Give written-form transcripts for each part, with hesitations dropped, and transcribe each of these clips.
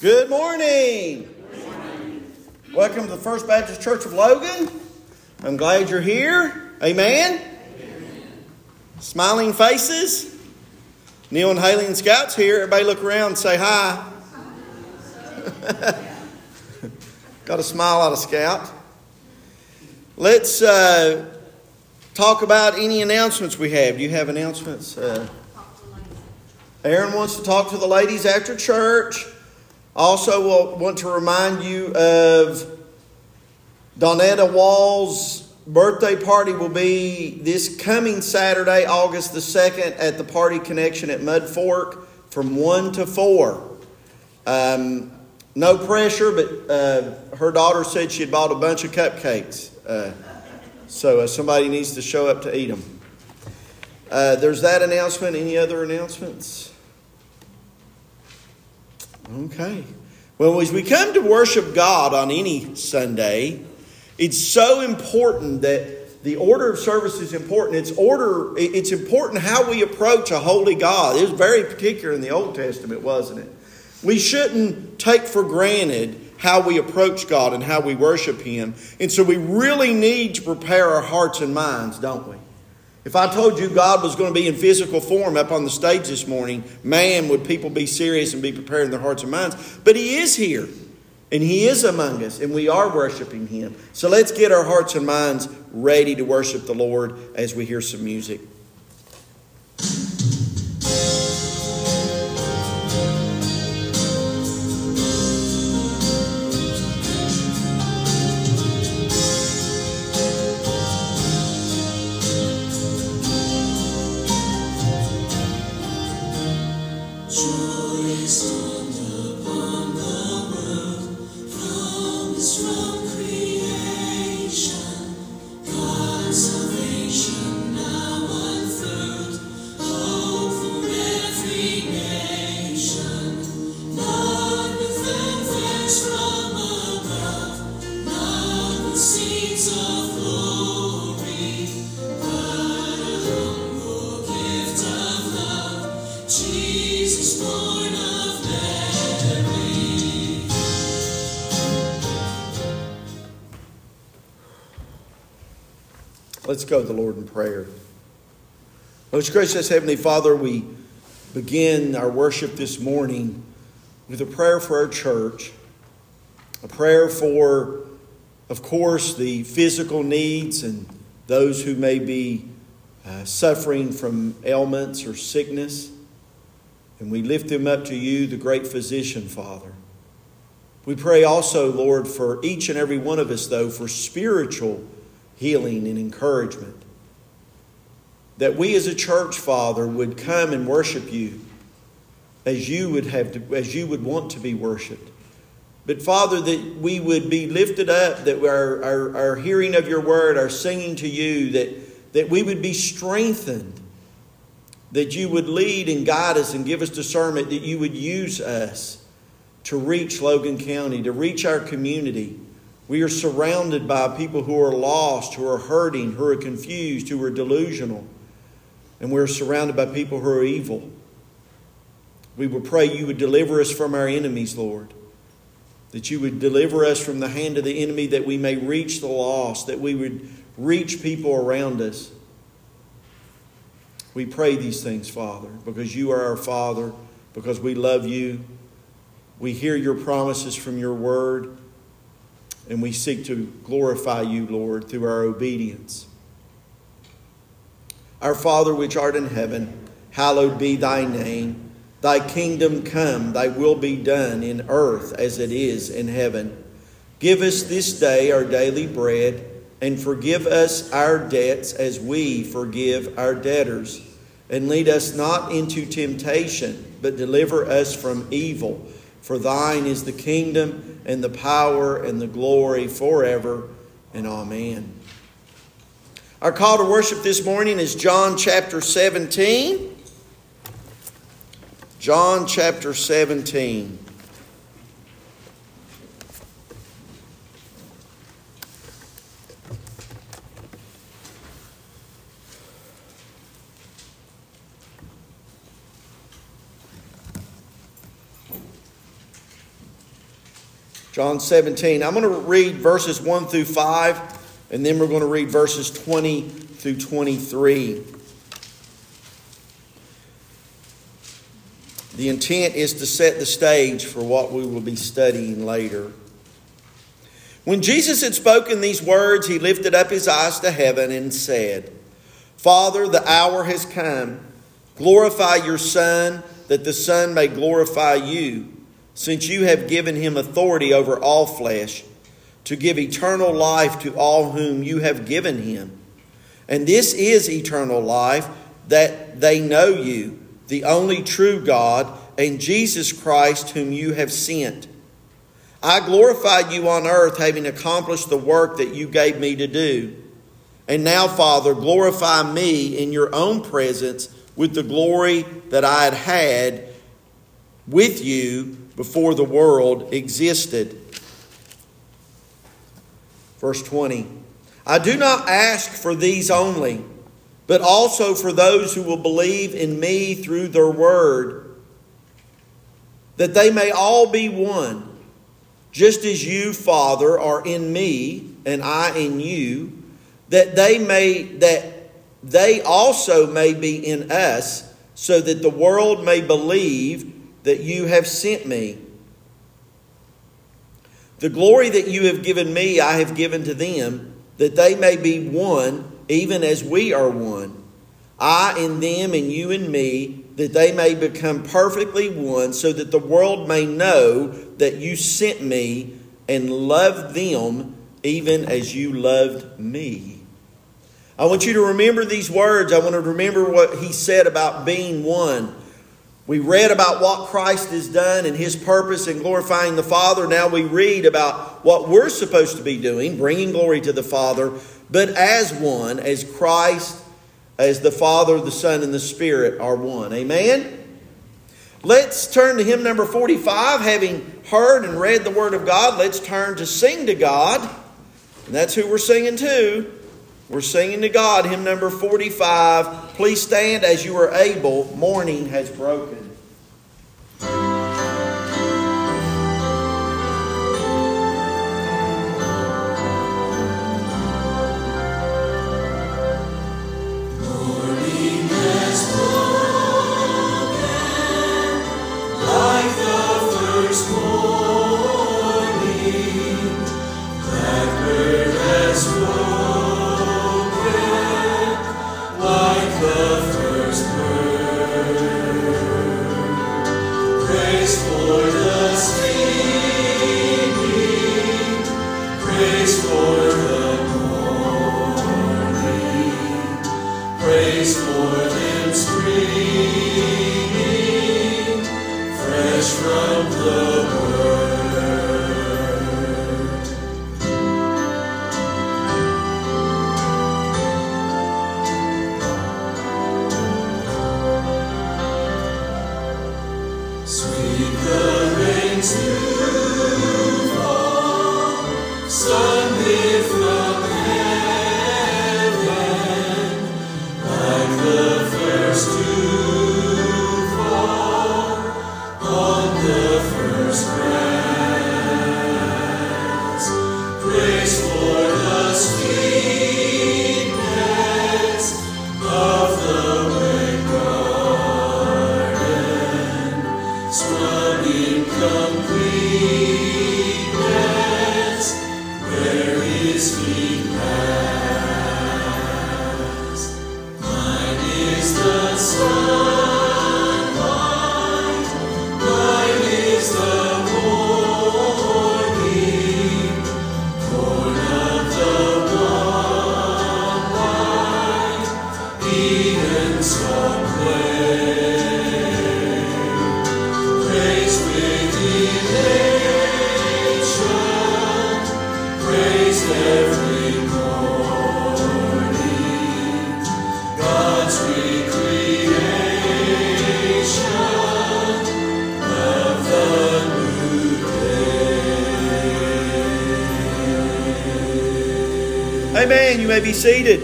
Good morning. Welcome to the First Baptist Church of Logan. I'm glad you're here. Amen. Smiling faces. Neil and Haley and Scout's here. Everybody look around and say hi. Got a smile out of Scout. Let's talk about any announcements we have. Do you have announcements? Aaron wants to talk to the ladies after church. Also, we'll want to remind you of Donetta Wall's birthday party will be this coming Saturday, August the 2nd, at the Party Connection at Mud Fork from 1 to 4. No pressure, but her daughter said she had bought a bunch of cupcakes. So somebody needs to show up to eat them. There's that announcement. Any other announcements? Okay. Well, as we come to worship God on any Sunday, it's so important that the order of service is important. It's important how we approach a holy God. It was very particular in the Old Testament, wasn't it? We shouldn't take for granted how we approach God and how we worship Him. And so we really need to prepare our hearts and minds, don't we? If I told you God was going to be in physical form up on the stage this morning, man, would people be serious and be preparing their hearts and minds. But He is here, and He is among us, and we are worshiping Him. So let's get our hearts and minds ready to worship the Lord as we hear some music. Let's go to the Lord in prayer. Most gracious Heavenly Father, we begin our worship this morning with a prayer for our church. A prayer for, of course, the physical needs and those who may be suffering from ailments or sickness. And we lift them up to you, the great physician, Father. We pray also, Lord, for each and every one of us, though, for spiritual healing and encouragement. That we as a church, Father, would come and worship you as you would want to be worshipped. But Father, that we would be lifted up, that our hearing of your word, our singing to you, that we would be strengthened, that you would lead and guide us and give us discernment, that you would use us to reach Logan County, to reach our community. We are surrounded by people who are lost, who are hurting, who are confused, who are delusional. And we're surrounded by people who are evil. We would pray you would deliver us from our enemies, Lord. That you would deliver us from the hand of the enemy, that we may reach the lost, that we would reach people around us. We pray these things, Father, because you are our Father, because we love you. We hear your promises from your word. And we seek to glorify you, Lord, through our obedience. Our Father which art in heaven, hallowed be thy name. Thy kingdom come, thy will be done in earth as it is in heaven. Give us this day our daily bread, and forgive us our debts as we forgive our debtors. And lead us not into temptation, but deliver us from evil. For thine is the kingdom and the power and the glory forever and amen. Our call to worship this morning is John chapter 17. John chapter 17. John 17. I'm going to read verses 1 through 5, and then we're going to read verses 20 through 23. The intent is to set the stage for what we will be studying later. When Jesus had spoken these words, he lifted up his eyes to heaven and said, Father, the hour has come. Glorify your Son, that the Son may glorify you, since you have given him authority over all flesh, to give eternal life to all whom you have given him. And this is eternal life, that they know you, the only true God, and Jesus Christ whom you have sent. I glorified you on earth, having accomplished the work that you gave me to do. And now, Father, glorify me in your own presence with the glory that I had with you before the world existed. Verse 20. I do not ask for these only, but also for those who will believe in me through their word, that they may all be one, just as you, Father, are in me and I in you, that they also may be in us, so that the world may believe that you have sent me. The glory that you have given me, I have given to them, that they may be one, even as we are one. I in them and you in me, that they may become perfectly one, so that the world may know that you sent me and loved them even as you loved me. I want you to remember these words. I want to remember what he said about being one. We read about what Christ has done and his purpose in glorifying the Father. Now we read about what we're supposed to be doing, bringing glory to the Father, but as one, as Christ, as the Father, the Son, and the Spirit are one. Amen? Let's turn to hymn number 45. Having heard and read the Word of God, let's turn to sing to God. And that's who we're singing to. We're singing to God, hymn number 45. Please stand as you are able. Morning has broken. Amen. You may be seated.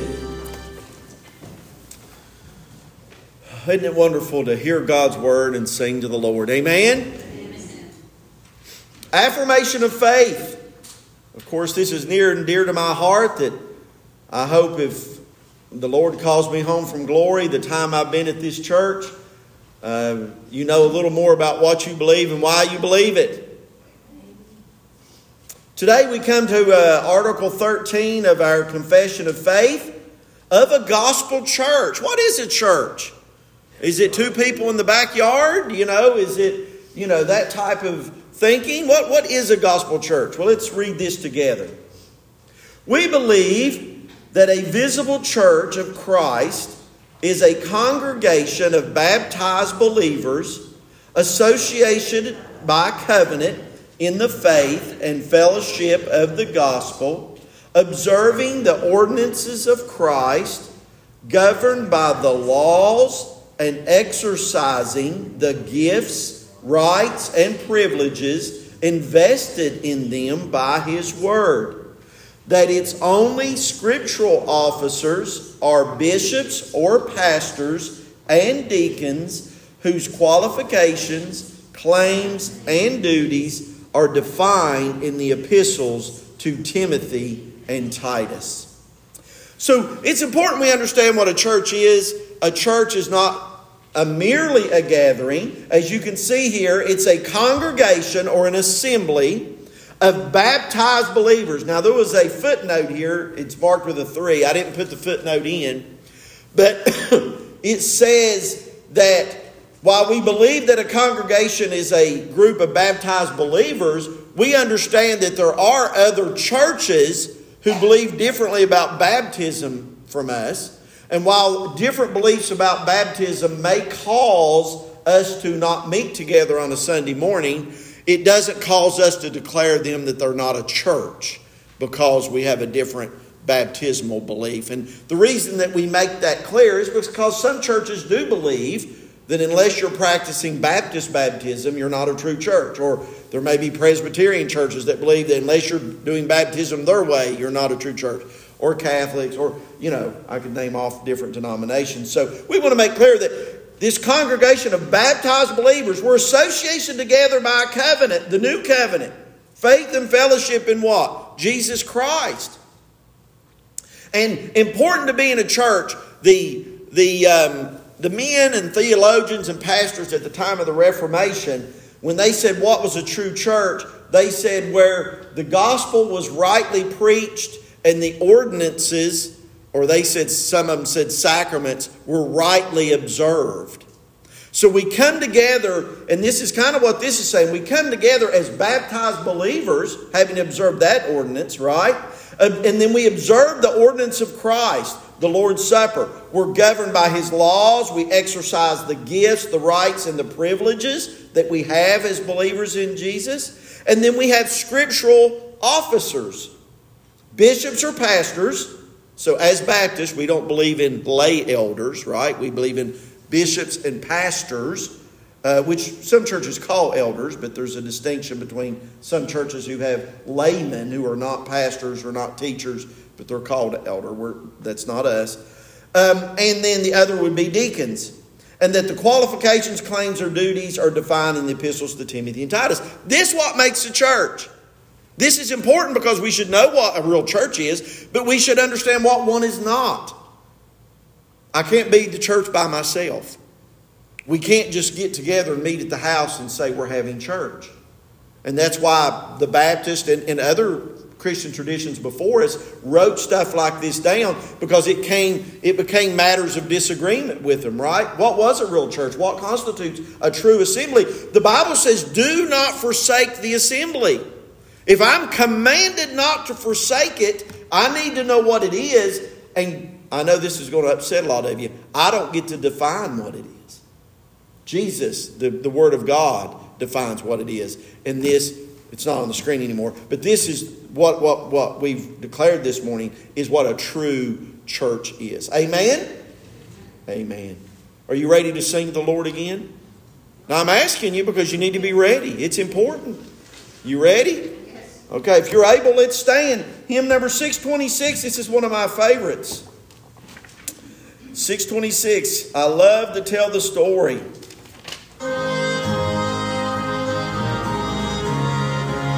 Isn't it wonderful to hear God's word and sing to the Lord? Amen. Affirmation of faith. Of course, this is near and dear to my heart, that I hope if the Lord calls me home from glory, the time I've been at this church, you know a little more about what you believe and why you believe it. Today we come to Article 13 of our Confession of Faith of a gospel church. What is a church? Is it two people in the backyard? Is it, that type of thinking? What is a gospel church? Well, let's read this together. We believe that a visible church of Christ is a congregation of baptized believers associated by covenant in the faith and fellowship of the gospel, observing the ordinances of Christ, governed by the laws and exercising the gifts, rights, and privileges invested in them by His Word. That its only scriptural officers are bishops or pastors and deacons whose qualifications, claims, and duties are defined in the epistles to Timothy and Titus. So it's important we understand what a church is. A church is not merely a gathering. As you can see here, it's a congregation or an assembly of baptized believers. Now, there was a footnote here. It's marked with a 3. I didn't put the footnote in. But it says that while we believe that a congregation is a group of baptized believers, we understand that there are other churches who believe differently about baptism from us. And while different beliefs about baptism may cause us to not meet together on a Sunday morning, it doesn't cause us to declare them that they're not a church because we have a different baptismal belief. And the reason that we make that clear is because some churches do believe that unless you're practicing Baptist baptism, you're not a true church. Or there may be Presbyterian churches that believe that unless you're doing baptism their way, you're not a true church. Or Catholics, or, I could name off different denominations. So we want to make clear that this congregation of baptized believers, we're association together by a covenant, the new covenant. Faith and fellowship in what? Jesus Christ. And important to be in a church, the men and theologians and pastors at the time of the Reformation, when they said what was a true church, they said where the gospel was rightly preached and the ordinances, or they said, some of them said sacraments, were rightly observed. So we come together, and this is kind of what this is saying. We come together as baptized believers, having observed that ordinance, right? And then we observe the ordinance of Christ, the Lord's Supper. We're governed by His laws. We exercise the gifts, the rights, and the privileges that we have as believers in Jesus. And then we have scriptural officers, bishops or pastors. So as Baptists, we don't believe in lay elders, right? We believe in bishops and pastors, which some churches call elders, but there's a distinction between some churches who have laymen who are not pastors or not teachers, but they're called elder. That's not us. And then the other would be deacons. And that the qualifications, claims, or duties are defined in the epistles to Timothy and Titus. This is what makes a church. This is important because we should know what a real church is, but we should understand what one is not. I can't be the church by myself. We can't just get together and meet at the house and say we're having church. And that's why the Baptist and other Christian traditions before us wrote stuff like this down, because it became matters of disagreement with them, right? What was a real church? What constitutes a true assembly? The Bible says, do not forsake the assembly. If I'm commanded not to forsake it, I need to know what it is. And I know this is going to upset a lot of you. I don't get to define what it is. Jesus, the Word of God, defines what it is. And this, it's not on the screen anymore, but this is what we've declared this morning is what a true church is. Amen? Amen. Are you ready to sing the Lord again? Now I'm asking you because you need to be ready. It's important. You ready? Okay, if you're able, let's stand. Hymn number 626. This is one of my favorites. 626. I love to tell the story.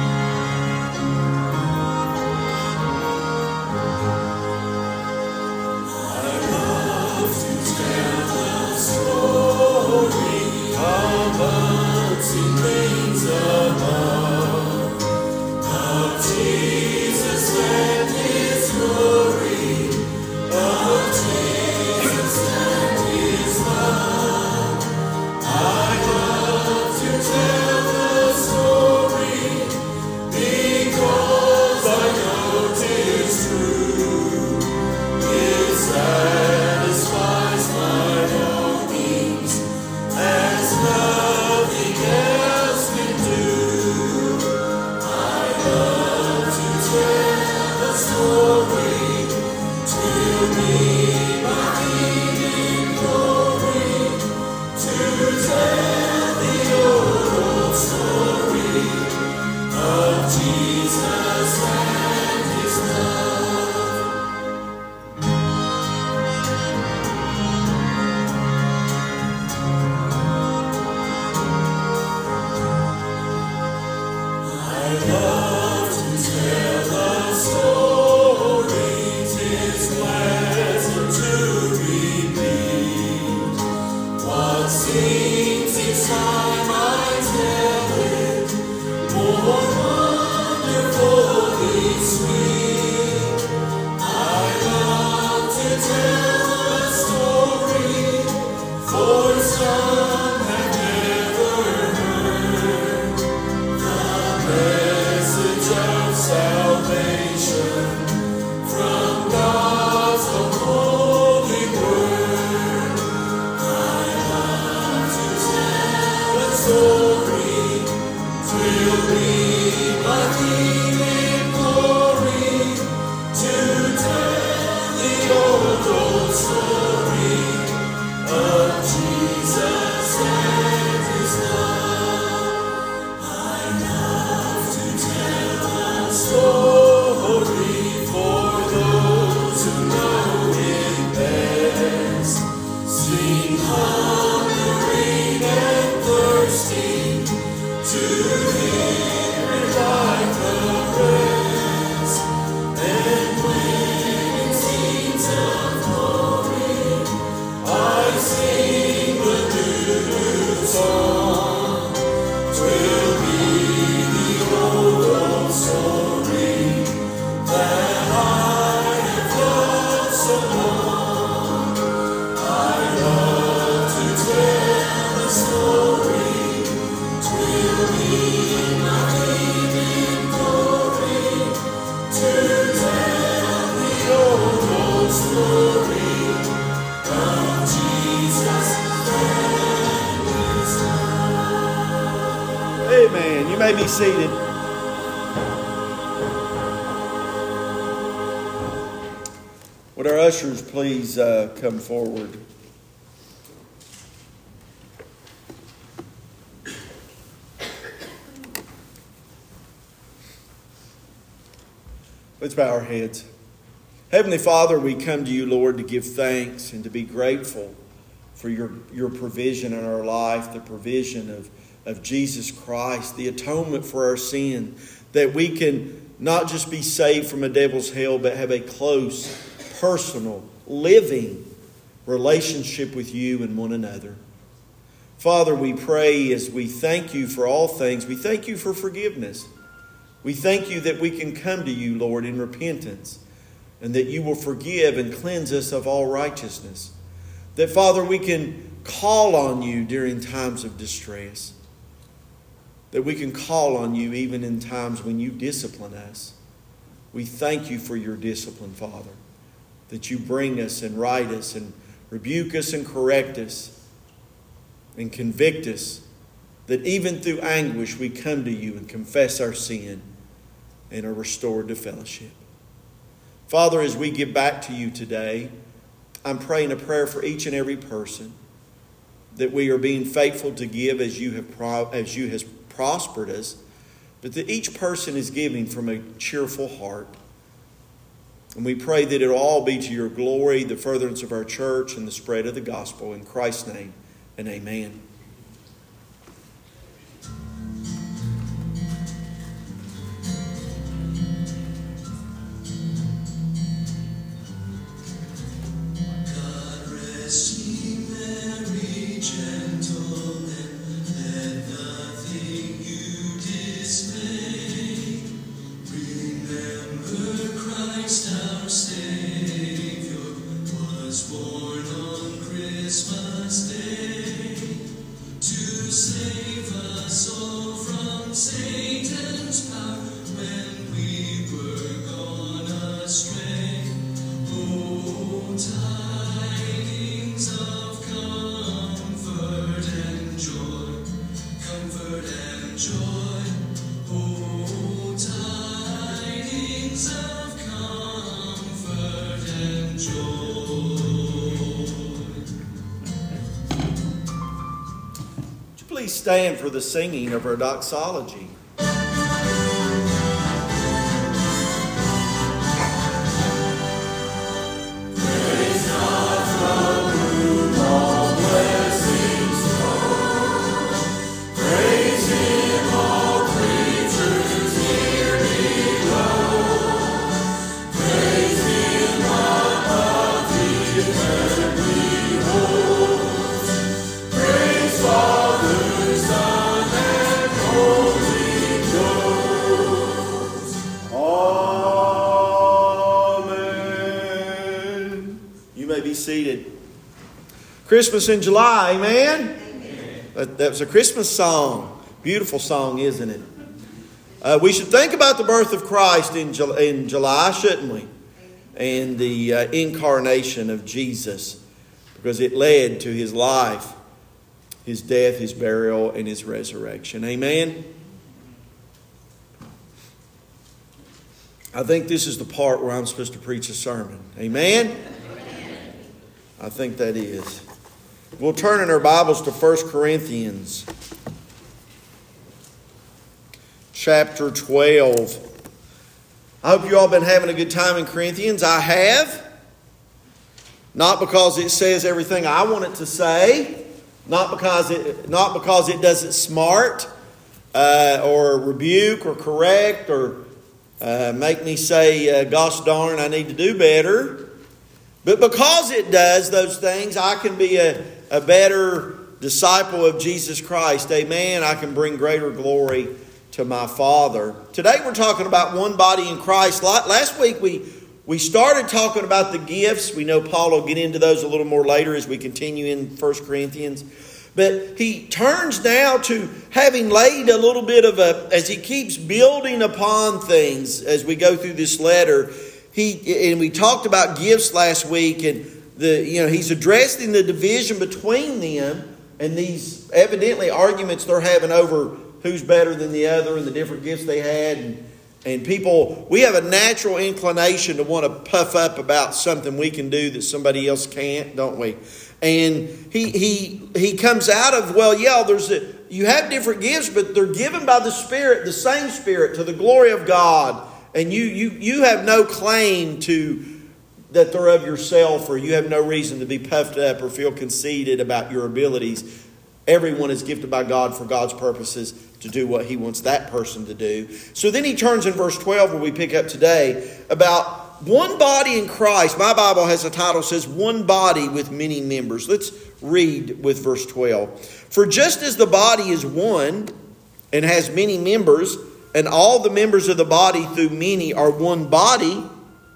Amen. You may be seated. Would our ushers please come forward? Let's bow our heads. Heavenly Father, we come to you, Lord, to give thanks and to be grateful for your provision in our life, the provision of Jesus Christ, the atonement for our sin, that we can not just be saved from a devil's hell, but have a close, personal, living relationship with you and one another. Father, we pray as we thank you for all things, we thank you for forgiveness. We thank you that we can come to you, Lord, in repentance, and that you will forgive and cleanse us of all righteousness. That, Father, we can call on you during times of distress. That we can call on you even in times when you discipline us. We thank you for your discipline, Father. That you bring us and right us and rebuke us and correct us and convict us. That even through anguish we come to you and confess our sin and are restored to fellowship. Father, as we give back to you today, I'm praying a prayer for each and every person, that we are being faithful to give as you have prospered us, but that each person is giving from a cheerful heart. And we pray that it will all be to your glory, the furtherance of our church, and the spread of the gospel. In Christ's name, and amen. Please stand for the singing of our doxology. seated. Christmas in July, amen? Amen. That was a Christmas song. Beautiful song, isn't it? We should think about the birth of Christ in July, shouldn't we? And the incarnation of Jesus, because it led to His life, His death, His burial, and His resurrection. Amen? I think this is the part where I'm supposed to preach a sermon. Amen? Amen. I think that is. We'll turn in our Bibles to 1 Corinthians chapter 12. I hope you all been having a good time in Corinthians. I have. Not because it says everything I want it to say. Not because it does it smart or rebuke or correct or make me say, gosh darn, I need to do better. But because it does those things, I can be a better disciple of Jesus Christ. Amen. I can bring greater glory to my Father. Today we're talking about one body in Christ. Last week we started talking about the gifts. We know Paul will get into those a little more later as we continue in 1 Corinthians. But he turns now to having laid a little bit of as he keeps building upon things as we go through this letter. And we talked about gifts last week, and he's addressing the division between them and these evidently arguments they're having over who's better than the other and the different gifts they had. And people, we have a natural inclination to want to puff up about something we can do that somebody else can't, don't we? And he comes out of, you have different gifts, but they're given by the Spirit, the same Spirit, to the glory of God. And you have no claim to that they're of yourself, or you have no reason to be puffed up or feel conceited about your abilities. Everyone is gifted by God for God's purposes to do what He wants that person to do. So then he turns in verse 12 where we pick up today about one body in Christ. My Bible has a title that says one body with many members. Let's read with verse 12. For just as the body is one and has many members, and all the members of the body through many are one body,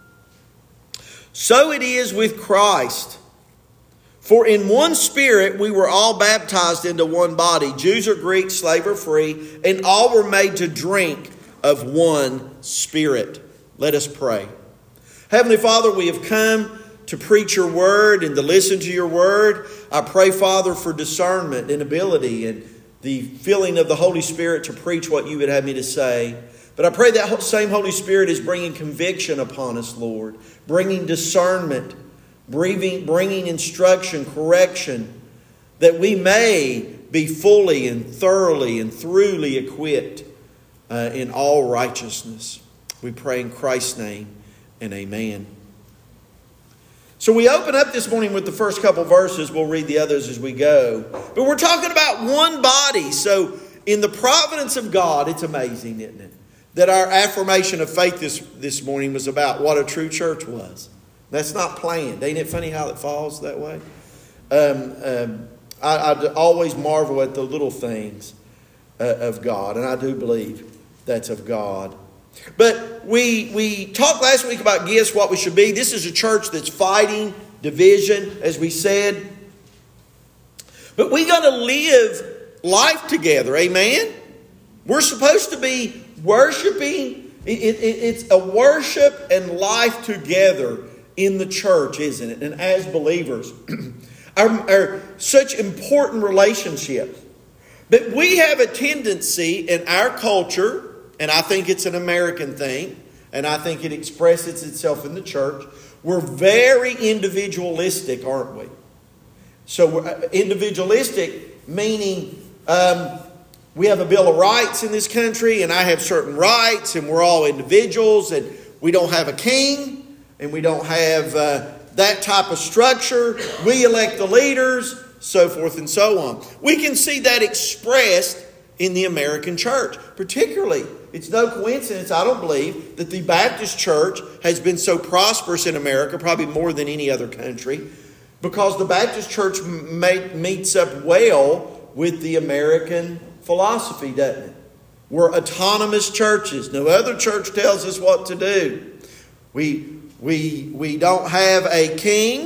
so it is with Christ. For in one Spirit we were all baptized into one body, Jews or Greeks, slave or free, and all were made to drink of one Spirit. Let us pray. Heavenly Father, we have come to preach your word and to listen to your word. I pray, Father, for discernment and ability and the filling of the Holy Spirit to preach what you would have me to say. But I pray that same Holy Spirit is bringing conviction upon us, Lord, bringing discernment, bringing instruction, correction, that we may be fully and thoroughly and throughly equipped in all righteousness. We pray in Christ's name and amen. So we open up this morning with the first couple verses. We'll read the others as we go. But we're talking about one body. So in the providence of God, it's amazing, isn't it? That our affirmation of faith this morning was about what a true church was. That's not planned. Ain't it funny how it falls that way? I always marvel at the little things of God. And I do believe that's of God. But we talked last week about gifts, what we should be. This is a church that's fighting division, as we said. But we got to live life together, amen? We're supposed to be worshiping. It's a worship and life together in the church, isn't it? And as believers, are such important relationships. But we have a tendency in our culture, and I think it's an American thing, and I think it expresses itself in the church. We're very individualistic, aren't we? So we're individualistic, meaning we have a Bill of Rights in this country, and I have certain rights, and we're all individuals, and we don't have a king, and we don't have that type of structure. We elect the leaders, so forth and so on. We can see that expressed in the American church. Particularly, it's no coincidence, I don't believe, that the Baptist church has been so prosperous in America, probably more than any other country, because the Baptist church meets up well with the American philosophy, doesn't it? We're autonomous churches. No other church tells us what to do. We don't have a king.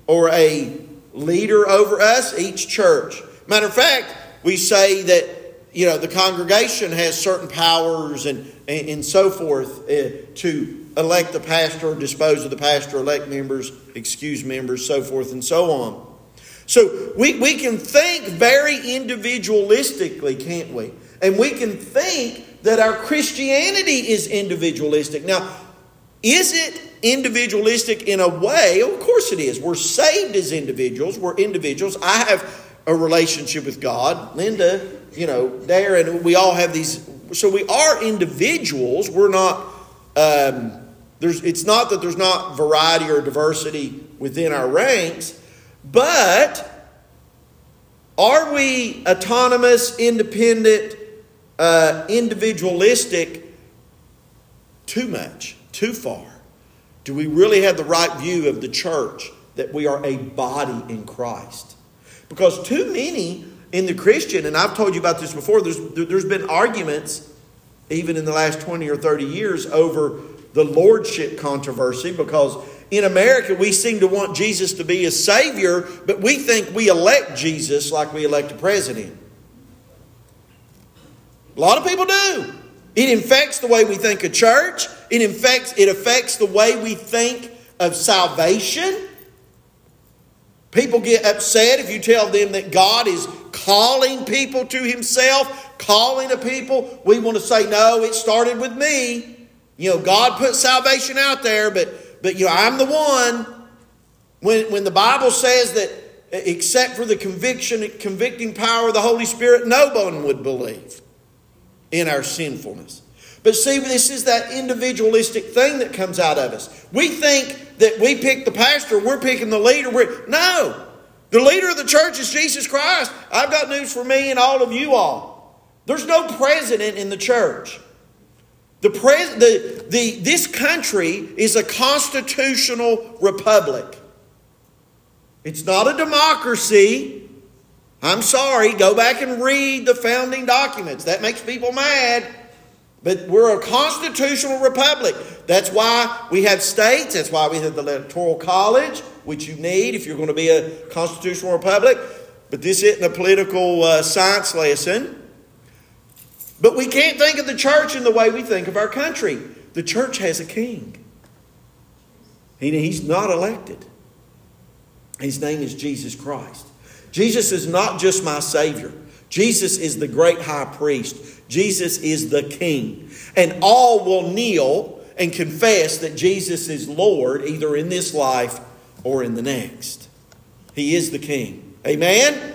or a leader over us, each church. Matter of fact, we say that, the congregation has certain powers and so forth to elect the pastor, dispose of the pastor, elect members, excuse members, so forth and so on. So we can think very individualistically, can't we? And we can think that our Christianity is individualistic. Now, is it individualistic in a way? Of course it is. We're saved as individuals. We're individuals. I have a relationship with God. Linda, Darren, we all have these. So we are individuals. We're not, it's not that there's not variety or diversity within our ranks, but are we autonomous, independent, individualistic too much, too far? Do we really have the right view of the church, that we are a body in Christ? Because too many in the Christian, and I've told you about this before, there's been arguments even in the last 20 or 30 years over the lordship controversy, because in America we seem to want Jesus to be a savior, but we think we elect Jesus like we elect a president. A lot of people do. It infects the way we think of church. It affects the way we think of salvation. People get upset if you tell them that God is calling people to Himself, calling a people. We want to say, no, it started with me. God put salvation out there, but I'm the one. When the Bible says that except for the convicting power of the Holy Spirit, no one would believe in our sinfulness. But see, this is that individualistic thing that comes out of us. We think that we pick the pastor, we're picking the leader. No! The leader of the church is Jesus Christ. I've got news for me and all of you all. There's no president in the church. This country is a constitutional republic. It's not a democracy. I'm sorry, go back and read the founding documents. That makes people mad. But we're a constitutional republic. That's why we have states. That's why we have the Electoral College, which you need if you're going to be a constitutional republic. But this isn't a political science lesson. But we can't think of the church in the way we think of our country. The church has a king. He's not elected. His name is Jesus Christ. Jesus is not just my Savior. Jesus is the great high priest. Jesus is the King. And all will kneel and confess that Jesus is Lord, either in this life or in the next. He is the King. Amen?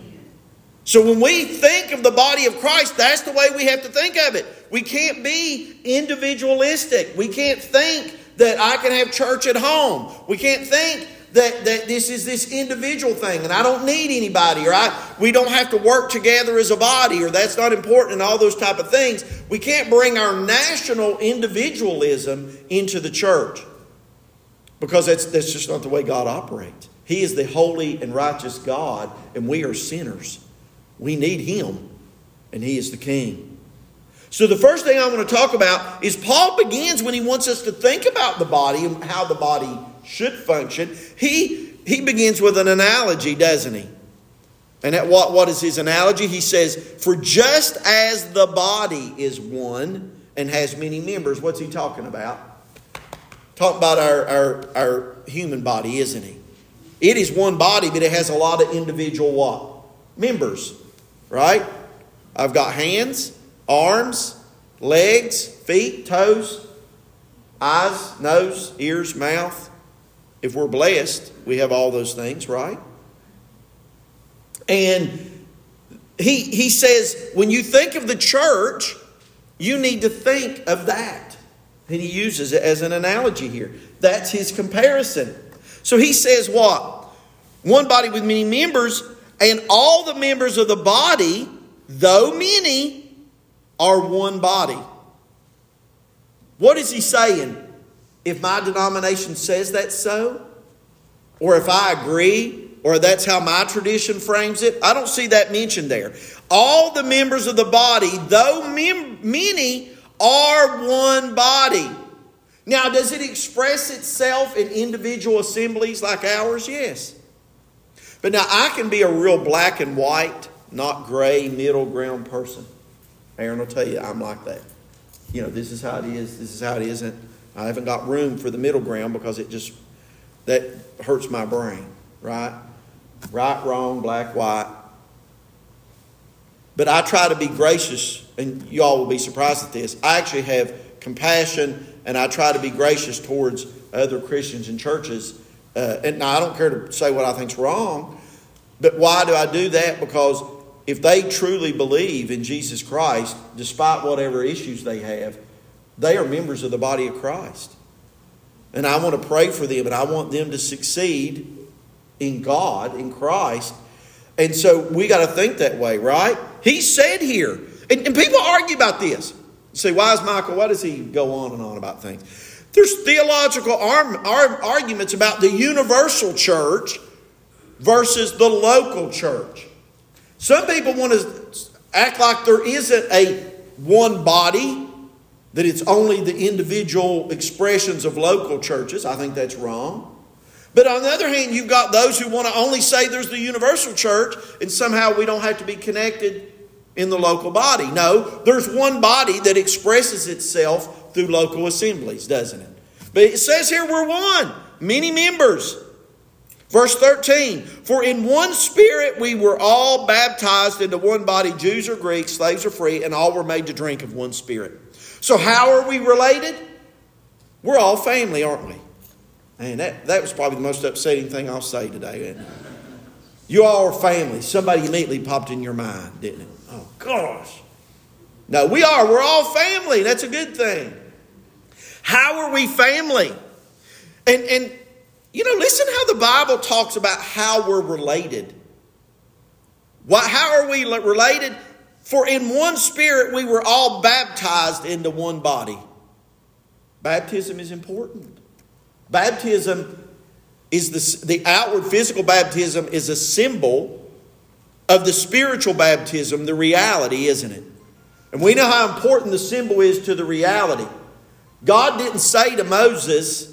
So when we think of the body of Christ, that's the way we have to think of it. We can't be individualistic. We can't think that I can have church at home. We can't think that this is this individual thing and I don't need anybody, or we don't have to work together as a body, or that's not important, and all those type of things. We can't bring our national individualism into the church, because that's just not the way God operates. He is the holy and righteous God, and we are sinners. We need Him, and He is the King. So the first thing I want to talk about is Paul begins when he wants us to think about the body and how the body should function. He begins with an analogy, doesn't he? And what is his analogy? He says, for just as the body is one and has many members. What's he talking about? Talking about our human body, isn't he? It is one body, but it has a lot of individual what? Members, right? I've got hands, arms, legs, feet, toes, eyes, nose, ears, mouth. If we're blessed, we have all those things, right? And he says, when you think of the church, you need to think of that. And he uses it as an analogy here. That's his comparison. So he says what? One body with many members, and all the members of the body, though many, are one body. What is he saying? If my denomination says that's so, or if I agree, or that's how my tradition frames it, I don't see that mentioned there. All the members of the body, though many, are one body. Now, does it express itself in individual assemblies like ours? Yes. But now I can be a real black and white, not gray, middle ground person. Aaron will tell you I'm like that. You know, this is how it is, this is how it isn't. I haven't got room for the middle ground because that hurts my brain, right? Right, wrong, black, white. But I try to be gracious, and you all will be surprised at this. I actually have compassion, and I try to be gracious towards other Christians and churches. And now I don't care to say what I think's wrong, but why do I do that? Because if they truly believe in Jesus Christ, despite whatever issues they have, they are members of the body of Christ. And I want to pray for them, and I want them to succeed in God, in Christ. And so we got to think that way, right? He said here, and people argue about this. You say, why does he go on and on about things? There's theological arguments about the universal church versus the local church. Some people want to act like there isn't a one body, that it's only the individual expressions of local churches. I think that's wrong. But on the other hand, you've got those who want to only say there's the universal church and somehow we don't have to be connected in the local body. No, there's one body that expresses itself through local assemblies, doesn't it? But it says here we're one, many members. Verse 13, for in one Spirit we were all baptized into one body, Jews or Greeks, slaves or free, and all were made to drink of one Spirit. So how are we related? We're all family, aren't we? And that was probably the most upsetting thing I'll say today. You all are family. Somebody immediately popped in your mind, didn't it? Oh, gosh. No, we are. We're all family. That's a good thing. How are we family? And you know, listen how the Bible talks about how we're related. How are we related? For in one Spirit we were all baptized into one body. Baptism is important. Baptism is the outward physical baptism is a symbol of the spiritual baptism, the reality, isn't it? And we know how important the symbol is to the reality. God didn't say to Moses,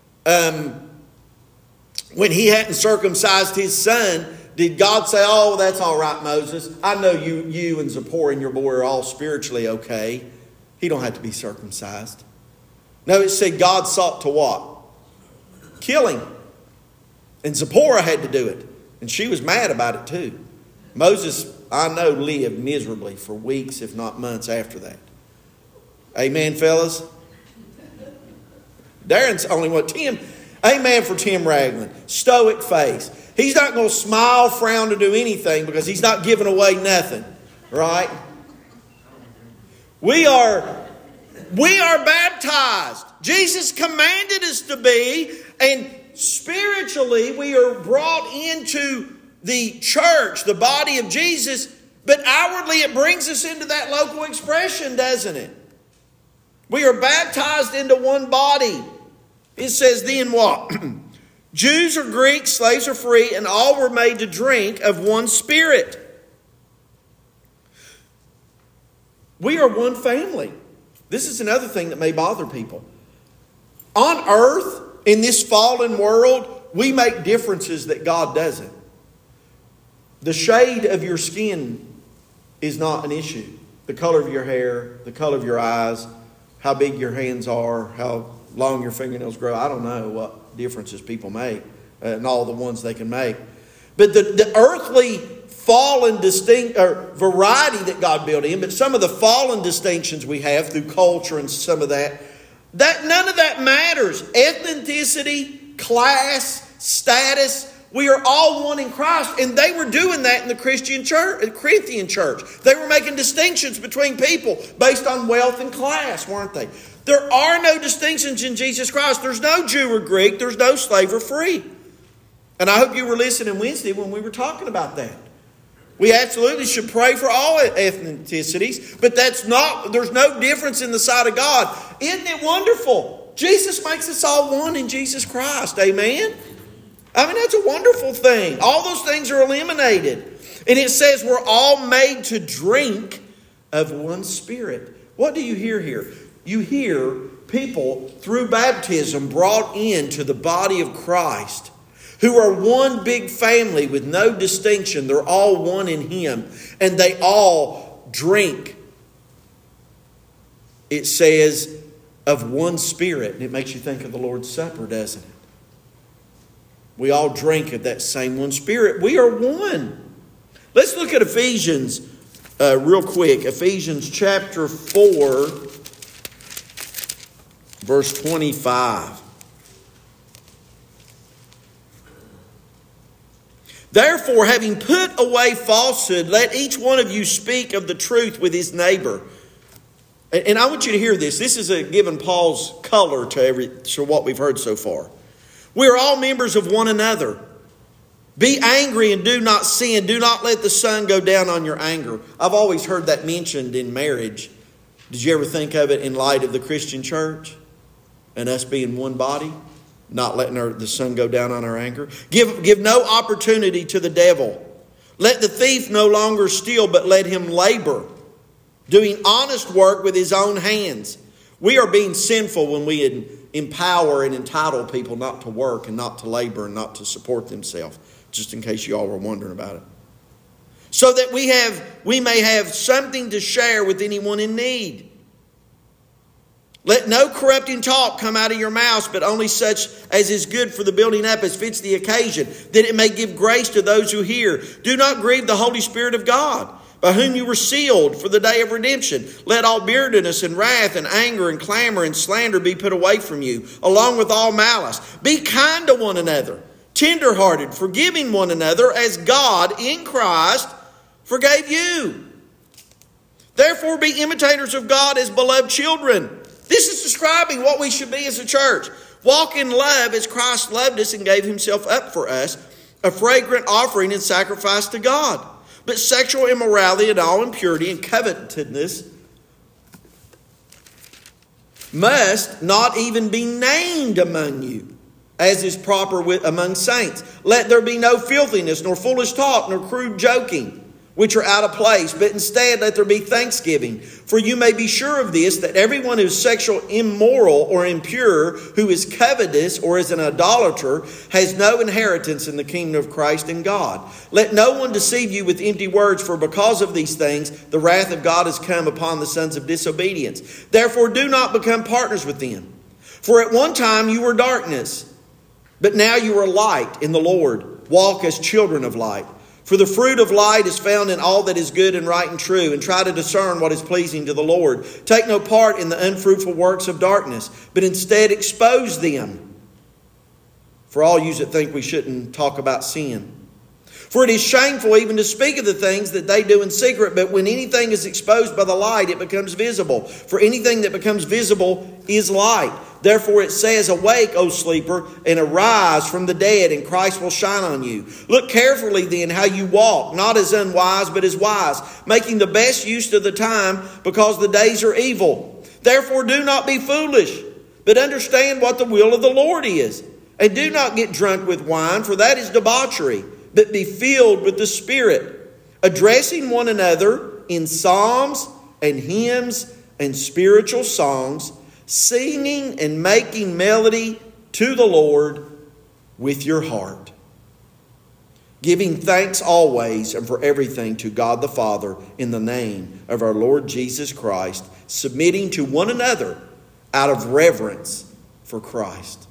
when he hadn't circumcised his son, did God say, oh, that's all right, Moses. I know you and Zipporah and your boy are all spiritually okay. He don't have to be circumcised. No, it said God sought to what? Kill him. And Zipporah had to do it. And she was mad about it too. Moses, I know, lived miserably for weeks, if not months after that. Amen, fellas? Darren's only one. Tim, amen for Tim Ragland. Stoic face. He's not going to smile, frown, or do anything because he's not giving away nothing. Right? We are baptized. Jesus commanded us to be, and spiritually we are brought into the church, the body of Jesus, but outwardly it brings us into that local expression, doesn't it? We are baptized into one body. It says then what? Jews or Greeks, slaves or free, and all were made to drink of one Spirit. We are one family. This is another thing that may bother people. On earth, in this fallen world, we make differences that God doesn't. The shade of your skin is not an issue. The color of your hair, the color of your eyes, how big your hands are, how long your fingernails grow. I don't know what differences people make and all the ones they can make. But the earthly fallen variety that God built in, but some of the fallen distinctions we have through culture and some of that none of that matters. Ethnicity, class, status, we are all one in Christ. And they were doing that in the Christian church, the Corinthian church. They were making distinctions between people based on wealth and class, weren't they? There are no distinctions in Jesus Christ. There's no Jew or Greek. There's no slave or free. And I hope you were listening Wednesday when we were talking about that. We absolutely should pray for all ethnicities, but there's no difference in the sight of God. Isn't it wonderful? Jesus makes us all one in Jesus Christ. Amen? I mean, that's a wonderful thing. All those things are eliminated. And it says we're all made to drink of one Spirit. What do you hear here? You hear people through baptism brought into the body of Christ, who are one big family with no distinction. They're all one in Him, and they all drink, it says, of one Spirit. And it makes you think of the Lord's Supper, doesn't it? We all drink of that same one Spirit. We are one. Let's look at Ephesians real quick. Ephesians chapter 4, verse 25. Therefore, having put away falsehood, let each one of you speak of the truth with his neighbor. And I want you to hear this. This is giving Paul's color to what we've heard so far. We are all members of one another. Be angry and do not sin. Do not let the sun go down on your anger. I've always heard that mentioned in marriage. Did you ever think of it in light of the Christian church and us being one body? Not letting the sun go down on our anger. Give no opportunity to the devil. Let the thief no longer steal, but let him labor, doing honest work with his own hands. We are being sinful when we empower and entitle people not to work and not to labor and not to support themselves. Just in case you all were wondering about it. So that we may have something to share with anyone in need. Let no corrupting talk come out of your mouths, but only such as is good for the building up as fits the occasion, that it may give grace to those who hear. Do not grieve the Holy Spirit of God, by whom you were sealed for the day of redemption. Let all bitterness and wrath and anger and clamor and slander be put away from you, along with all malice. Be kind to one another, tenderhearted, forgiving one another, as God in Christ forgave you. Therefore be imitators of God as beloved children. This is describing what we should be as a church. Walk in love as Christ loved us and gave Himself up for us, a fragrant offering and sacrifice to God. But sexual immorality and all impurity and covetousness must not even be named among you, as is proper among saints. Let there be no filthiness, nor foolish talk, nor crude joking, which are out of place, but instead let there be thanksgiving. For you may be sure of this, that everyone who is sexually immoral or impure, who is covetous or is an idolater, has no inheritance in the kingdom of Christ and God. Let no one deceive you with empty words, for because of these things the wrath of God has come upon the sons of disobedience. Therefore do not become partners with them. For at one time you were darkness, but now you are light in the Lord. Walk as children of light. For the fruit of light is found in all that is good and right and true, and try to discern what is pleasing to the Lord. Take no part in the unfruitful works of darkness, but instead expose them. For all you that think we shouldn't talk about sin. For it is shameful even to speak of the things that they do in secret, but when anything is exposed by the light, it becomes visible. For anything that becomes visible is light. Therefore it says, awake, O sleeper, and arise from the dead, and Christ will shine on you. Look carefully then how you walk, not as unwise, but as wise, making the best use of the time, because the days are evil. Therefore do not be foolish, but understand what the will of the Lord is. And do not get drunk with wine, for that is debauchery, but be filled with the Spirit, addressing one another in psalms and hymns and spiritual songs, singing and making melody to the Lord with your heart, giving thanks always and for everything to God the Father in the name of our Lord Jesus Christ, submitting to one another out of reverence for Christ.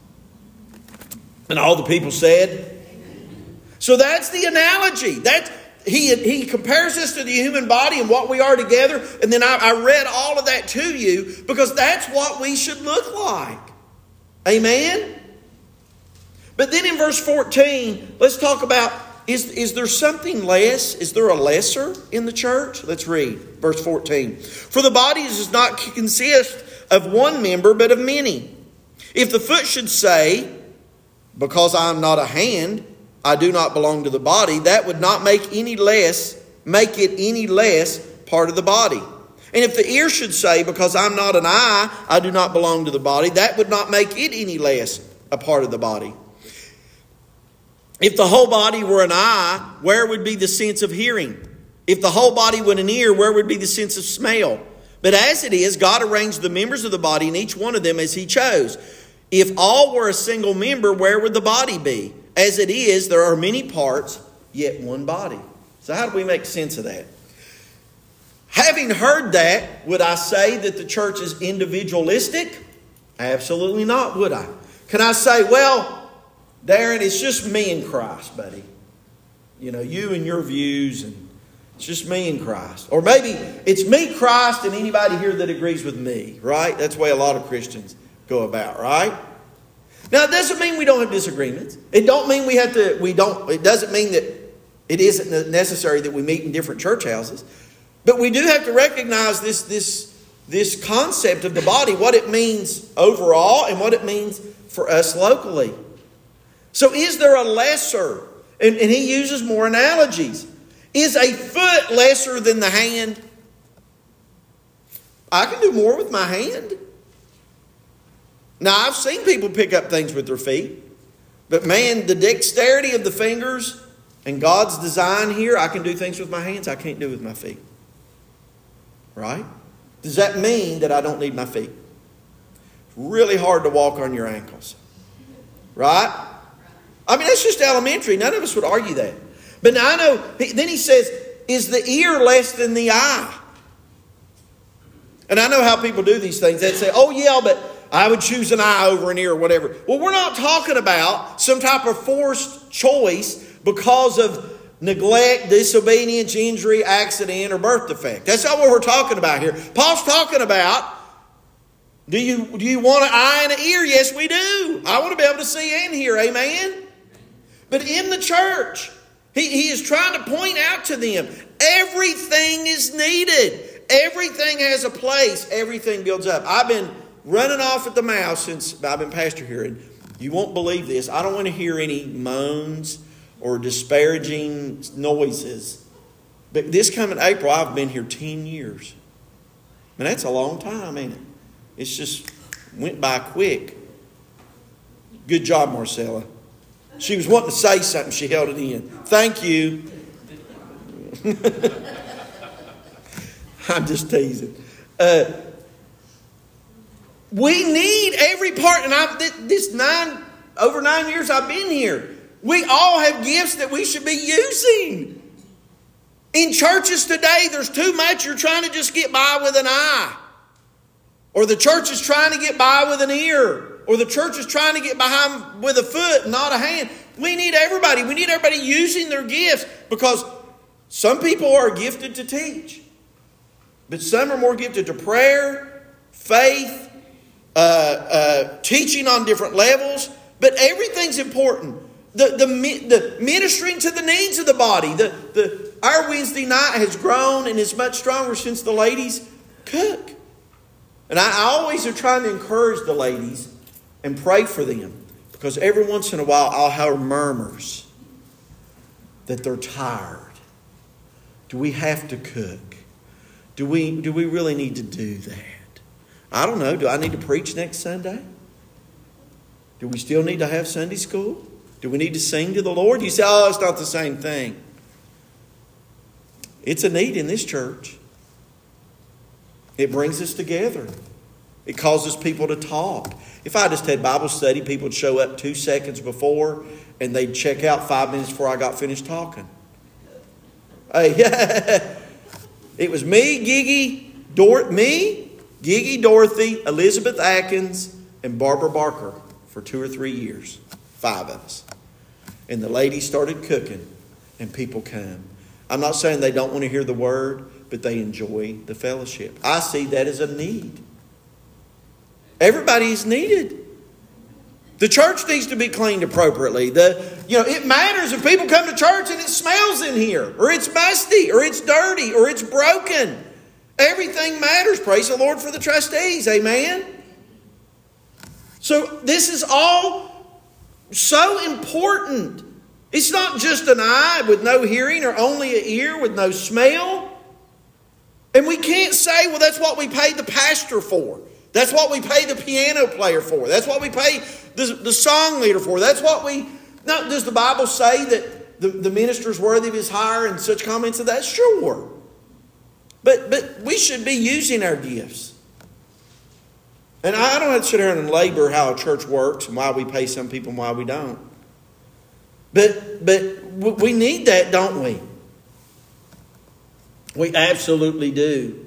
And all the people said, so that's the analogy. He compares us to the human body and what we are together. And then I read all of that to you because that's what we should look like. Amen? But then in verse 14, let's talk about, is there something less? Is there a lesser in the church? Let's read verse 14. For the body does not consist of one member, but of many. If the foot should say, because I am not a hand, I do not belong to the body, that would not make it any less part of the body. And if the ear should say, because I'm not an eye, I do not belong to the body, that would not make it any less a part of the body. If the whole body were an eye, where would be the sense of hearing? If the whole body were an ear, where would be the sense of smell? But as it is, God arranged the members of the body and each one of them as He chose. If all were a single member, where would the body be? As it is, there are many parts, yet one body. So how do we make sense of that? Having heard that, would I say that the church is individualistic? Absolutely not, would I? Can I say, well, Darren, it's just me and Christ, buddy. You know, you and your views, and it's just me and Christ. Or maybe it's me, Christ, and anybody here that agrees with me, right? That's the way a lot of Christians go about, right? Now, it doesn't mean we don't have disagreements. It don't mean it doesn't mean that it isn't necessary that we meet in different church houses. But we do have to recognize this concept of the body, what it means overall and what it means for us locally. So is there a lesser? And he uses more analogies. Is a foot lesser than the hand? I can do more with my hand. Now, I've seen people pick up things with their feet. But man, the dexterity of the fingers and God's design here, I can do things with my hands I can't do with my feet. Right? Does that mean that I don't need my feet? It's really hard to walk on your ankles. Right? I mean, that's just elementary. None of us would argue that. But now I know, then he says, is the ear less than the eye? And I know how people do these things. They'd say, oh yeah, but I would choose an eye over an ear or whatever. Well, we're not talking about some type of forced choice because of neglect, disobedience, injury, accident, or birth defect. That's not what we're talking about here. Paul's talking about, do you want an eye and an ear? Yes, we do. I want to be able to see and hear. Amen? But in the church, he is trying to point out to them, everything is needed. Everything has a place. Everything builds up. I've been running off at the mouth since I've been pastor here. And you won't believe this. I don't want to hear any moans or disparaging noises. But this coming April, I've been here 10 years. And that's a long time, ain't it? It's just went by quick. Good job, Marcella. She was wanting to say something. She held it in. Thank you. I'm just teasing. We need every part. And over 9 years I've been here. We all have gifts that we should be using. In churches today, there's too much. You're trying to just get by with an eye. Or the church is trying to get by with an ear. Or the church is trying to get behind with a foot, not a hand. We need everybody. We need everybody using their gifts. Because some people are gifted to teach. But some are more gifted to prayer, faith, teaching on different levels. But everything's important. The ministering to the needs of the body. Our Wednesday night has grown and is much stronger since the ladies cook. And I always are trying to encourage the ladies and pray for them. Because every once in a while I'll hear murmurs that they're tired. Do we have to cook? Do we really need to do that? I don't know. Do I need to preach next Sunday? Do we still need to have Sunday school? Do we need to sing to the Lord? You say, oh, it's not the same thing. It's a need in this church. It brings us together. It causes people to talk. If I just had Bible study, people would show up 2 seconds before and they'd check out 5 minutes before I got finished talking. Hey, it was me, Gigi, Dorothy, Elizabeth Atkins, and Barbara Barker for 2 or 3 years. 5 of us. And the ladies started cooking and people come. I'm not saying they don't want to hear the word, but they enjoy the fellowship. I see that as a need. Everybody is needed. The church needs to be cleaned appropriately. It matters if people come to church and it smells in here, or it's musty, or it's dirty, or it's broken. Everything matters. Praise the Lord for the trustees. Amen. So this is all so important. It's not just an eye with no hearing or only an ear with no smell. And we can't say, well, that's what we paid the pastor for. That's what we pay the piano player for. That's what we pay the song leader for. That's what we... Now, does the Bible say that the minister's worthy of his hire and such comments of that? Sure. But we should be using our gifts. And I don't have to sit here and labor how a church works and why we pay some people and why we don't. But we need that, don't we? We absolutely do.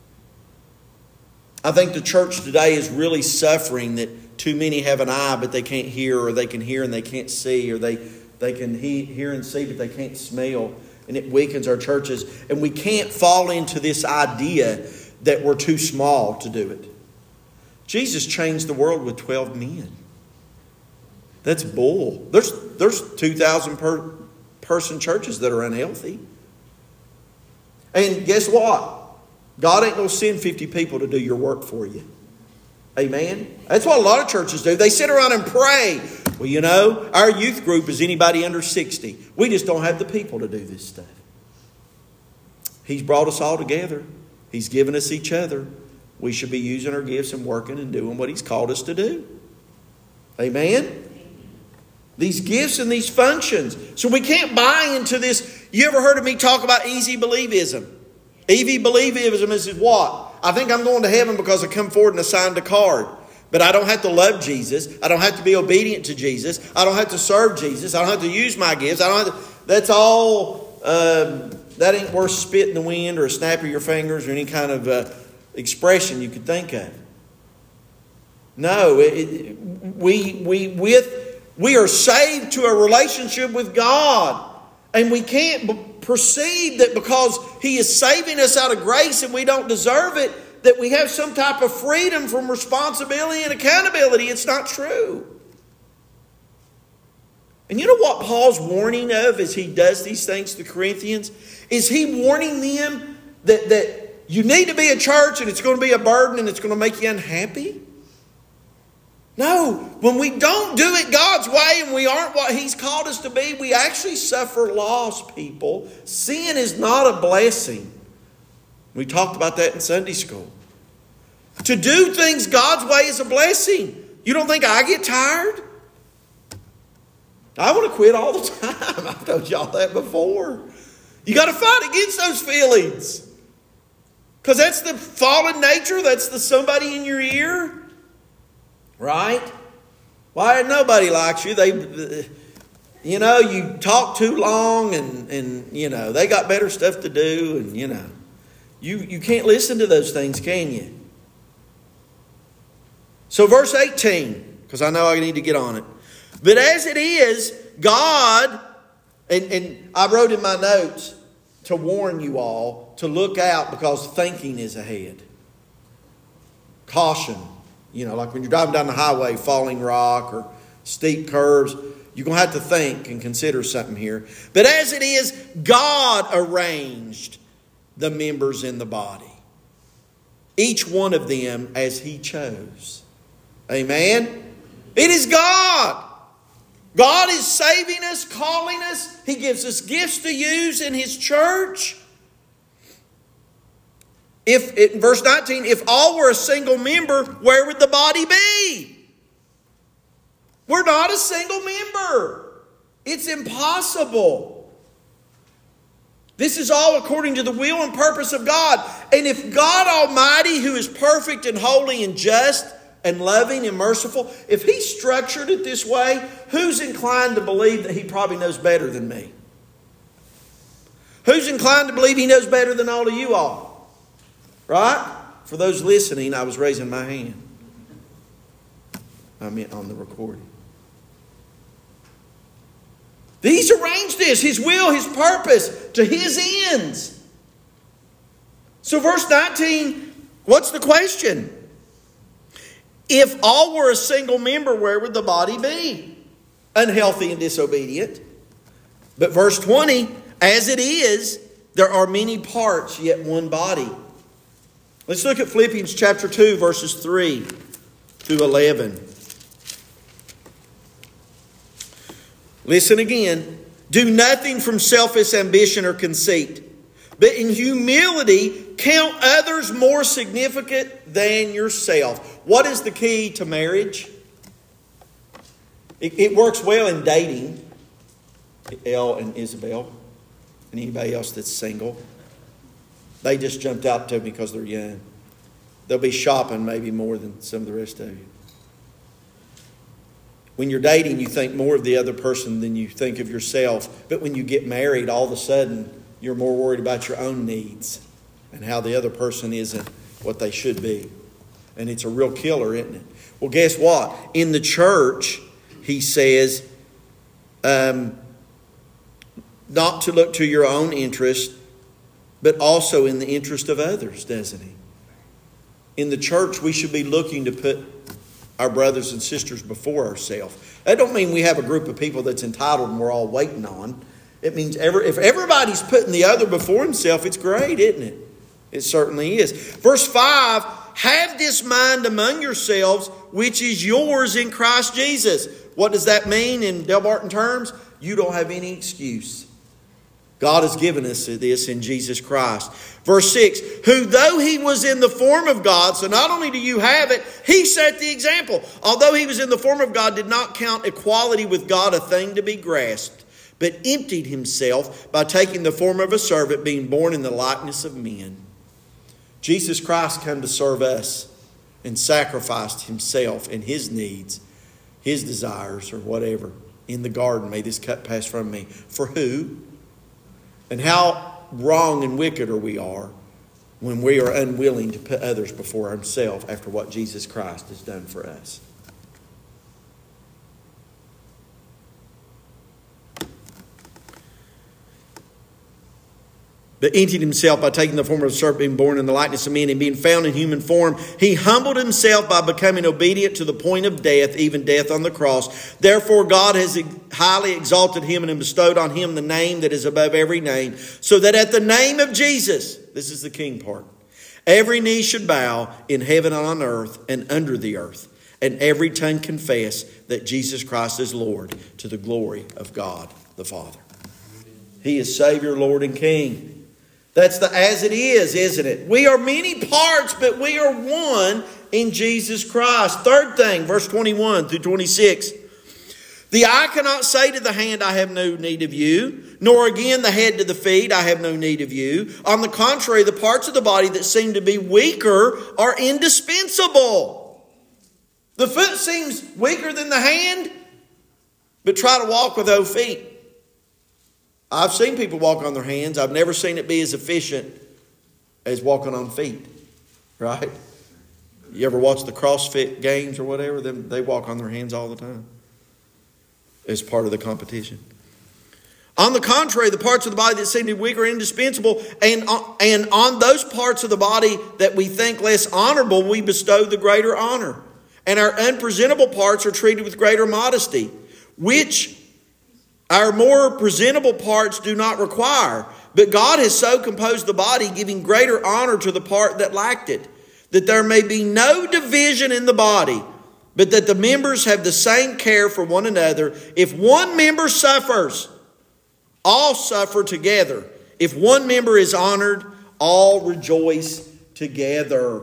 I think the church today is really suffering that too many have an eye but they can't hear, or they can hear and they can't see, or they can hear and see but they can't smell. And it weakens our churches. And we can't fall into this idea that we're too small to do it. Jesus changed the world with 12 men. That's bull. There's 2,000 person churches that are unhealthy. And guess what? God ain't going to send 50 people to do your work for you. Amen? That's what a lot of churches do. They sit around and pray. Well, you know, our youth group is anybody under 60. We just don't have the people to do this stuff. He's brought us all together. He's given us each other. We should be using our gifts and working and doing what He's called us to do. Amen? These gifts and these functions. So we can't buy into this. You ever heard of me talk about easy believism? Easy believism is what? I think I'm going to heaven because I come forward and I signed a card. But I don't have to love Jesus. I don't have to be obedient to Jesus. I don't have to serve Jesus. I don't have to use my gifts. That's all. That ain't worth spit in the wind or a snap of your fingers or any kind of expression you could think of. No, we are saved to a relationship with God. And we can't perceive that because He is saving us out of grace and we don't deserve it, that we have some type of freedom from responsibility and accountability. It's not true. And you know what Paul's warning of as he does these things to the Corinthians? Is he warning them that you need to be a church and it's going to be a burden and it's going to make you unhappy? No, when we don't do it God's way and we aren't what He's called us to be, we actually suffer loss, people. Sin is not a blessing. We talked about that in Sunday school. To do things God's way is a blessing. You don't think I get tired? I want to quit all the time. I've told y'all that before. You got to fight against those feelings. Because that's the fallen nature. That's the somebody in your ear. Right? Why nobody likes you? You talk too long and they got better stuff to do, and you can't listen to those things, can you? So verse 18, because I know I need to get on it. But as it is, God, and I wrote in my notes to warn you all to look out because thinking is ahead. Caution. Like when you're driving down the highway, falling rock or steep curves, you're going to have to think and consider something here. But as it is, God arranged the members in the body, each one of them as He chose. Amen? It is God. God is saving us, calling us. He gives us gifts to use in His church. In verse 19, if all were a single member, where would the body be? We're not a single member. It's impossible. This is all according to the will and purpose of God. And if God Almighty, who is perfect and holy and just and loving and merciful, if He structured it this way, who's inclined to believe that He probably knows better than me? Who's inclined to believe He knows better than all of you all? Right? For those listening, I was raising my hand. I meant on the recording. He's arranged this, His will, His purpose, to His ends. So verse 19, what's the question? If all were a single member, where would the body be? Unhealthy and disobedient. But verse 20, as it is, there are many parts, yet one body. Let's look at Philippians chapter 2, verses 3 through 11. Listen again. Do nothing from selfish ambition or conceit, but in humility count others more significant than yourself. What is the key to marriage? It works well in dating. Elle and Isabel and anybody else that's single. They just jumped out to me because they're young. They'll be shopping maybe more than some of the rest of you. When you're dating, you think more of the other person than you think of yourself. But when you get married, all of a sudden, you're more worried about your own needs and how the other person isn't what they should be. And it's a real killer, isn't it? Well, guess what? In the church, he says, not to look to your own interest, but also in the interest of others, doesn't he? In the church, we should be looking to put our brothers and sisters before ourselves. That don't mean we have a group of people that's entitled and we're all waiting on. It means if everybody's putting the other before himself, it's great, isn't it? It certainly is. Verse 5, have this mind among yourselves, which is yours in Christ Jesus. What does that mean in Delbarton terms? You don't have any excuse. God has given us this in Jesus Christ. Verse 6, who though he was in the form of God, so not only do you have it, he set the example. Although he was in the form of God, did not count equality with God a thing to be grasped, but emptied himself by taking the form of a servant, being born in the likeness of men. Jesus Christ came to serve us and sacrificed himself and his needs, his desires, or whatever, in the garden. May this cup pass from me. For who? And how wrong and wicked we are when we are unwilling to put others before ourselves after what Jesus Christ has done for us. But emptied himself by taking the form of a servant, being born in the likeness of men, and being found in human form, he humbled himself by becoming obedient to the point of death, even death on the cross. Therefore God has highly exalted him and bestowed on him the name that is above every name, so that at the name of Jesus, this is the king part, every knee should bow in heaven and on earth and under the earth, and every tongue confess that Jesus Christ is Lord, to the glory of God the Father. He is Savior, Lord, and King. That's the as it is, isn't it? We are many parts, but we are one in Jesus Christ. Third thing, verse 21 through 26. The eye cannot say to the hand, I have no need of you, nor again the head to the feet, I have no need of you. On the contrary, the parts of the body that seem to be weaker are indispensable. The foot seems weaker than the hand, but try to walk with those feet. I've seen people walk on their hands. I've never seen it be as efficient as walking on feet. Right? You ever watch the CrossFit games or whatever? They walk on their hands all the time as part of the competition. On the contrary, the parts of the body that seem to be weaker are indispensable. And on those parts of the body that we think less honorable, we bestow the greater honor. And our unpresentable parts are treated with greater modesty, which our more presentable parts do not require. But God has so composed the body, giving greater honor to the part that lacked it, that there may be no division in the body, but that the members have the same care for one another. If one member suffers, all suffer together. If one member is honored, all rejoice together.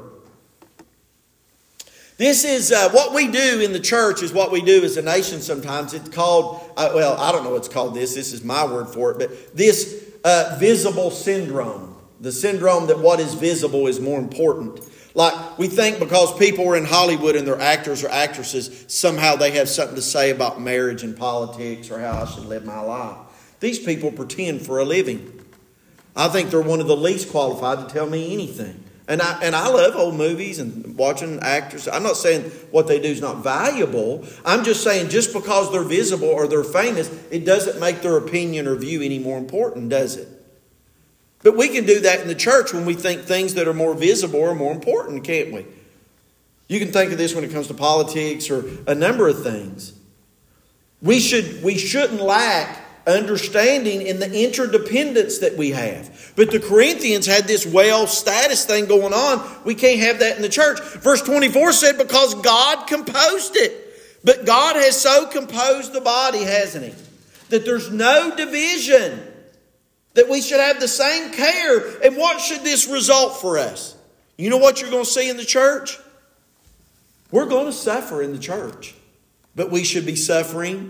This is what we do in the church is what we do as a nation sometimes. It's called, I don't know what's called this. This is my word for it. But this visible syndrome. The syndrome that what is visible is more important. Like we think because people are in Hollywood and they're actors or actresses, somehow they have something to say about marriage and politics or how I should live my life. These people pretend for a living. I think they're one of the least qualified to tell me anything. And I love old movies and watching actors. I'm not saying what they do is not valuable. I'm just saying just because they're visible or they're famous, it doesn't make their opinion or view any more important, does it? But we can do that in the church when we think things that are more visible are more important, can't we? You can think of this when it comes to politics or a number of things. We shouldn't lack understanding in the interdependence that we have. But the Corinthians had this status thing going on. We can't have that in the church. Verse 24 said, because God composed it. But God has so composed the body, hasn't he? That there's no division. That we should have the same care. And what should this result for us? You know what you're going to see in the church? We're going to suffer in the church. But we should be suffering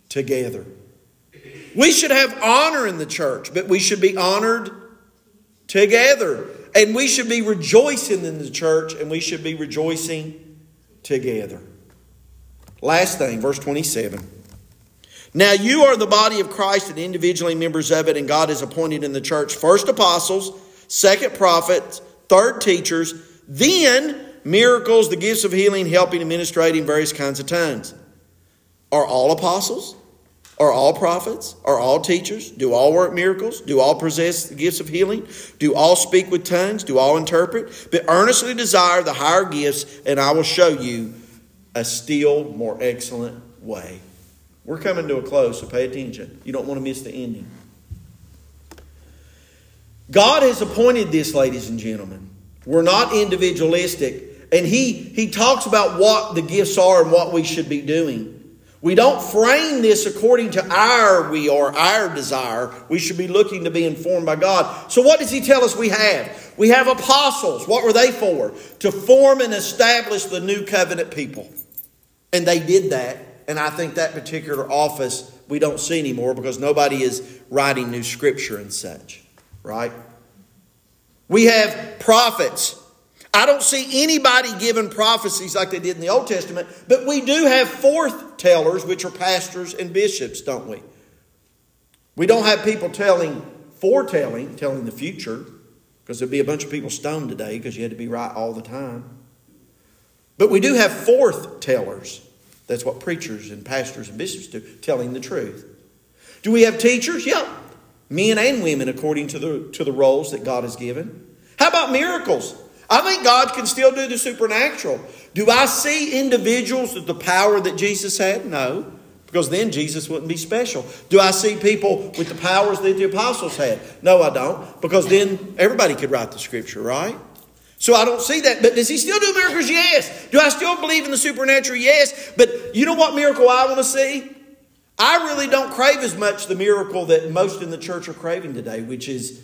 together. We should have honor in the church, but we should be honored together. And we should be rejoicing in the church, and we should be rejoicing together. Last thing, verse 27. Now you are the body of Christ and individually members of it, and God has appointed in the church first apostles, second prophets, third teachers, then miracles, the gifts of healing, helping, administrating, various kinds of tongues. Are all apostles? Are all prophets? Are all teachers? Do all work miracles? Do all possess the gifts of healing? Do all speak with tongues? Do all interpret? But earnestly desire the higher gifts, and I will show you a still more excellent way. We're coming to a close, so pay attention. You don't want to miss the ending. God has appointed this, ladies and gentlemen. We're not individualistic. And He talks about what the gifts are and what we should be doing. We don't frame this according to our desire. We should be looking to be informed by God. So what does He tell us we have? We have apostles. What were they for? To form and establish the new covenant people. And they did that. And I think that particular office we don't see anymore because nobody is writing new scripture and such. Right? We have prophets. I don't see anybody giving prophecies like they did in the Old Testament, but we do have foretellers, which are pastors and bishops, don't we? We don't have people telling the future, because there'd be a bunch of people stoned today because you had to be right all the time. But we do have foretellers. That's what preachers and pastors and bishops do, telling the truth. Do we have teachers? Yeah. Men and women according to the roles that God has given. How about miracles? I think God can still do the supernatural. Do I see individuals with the power that Jesus had? No, because then Jesus wouldn't be special. Do I see people with the powers that the apostles had? No, I don't, because then everybody could write the scripture, right? So I don't see that. But does He still do miracles? Yes. Do I still believe in the supernatural? Yes. But you know what miracle I want to see? I really don't crave as much the miracle that most in the church are craving today, which is,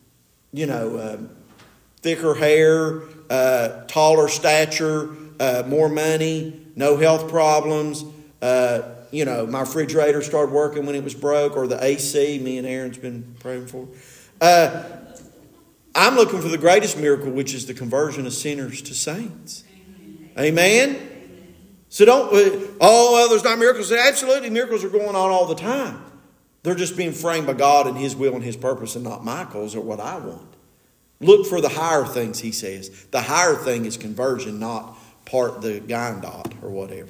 thicker hair, taller stature, more money, no health problems. My refrigerator started working when it was broke, or the AC me and Aaron's been praying for. I'm looking for the greatest miracle, which is the conversion of sinners to saints. Amen? So there's not miracles. Absolutely, miracles are going on all the time. They're just being framed by God and His will and His purpose, and not Michael's or what I want. Look for the higher things, He says. The higher thing is conversion, not part the Gandot or whatever.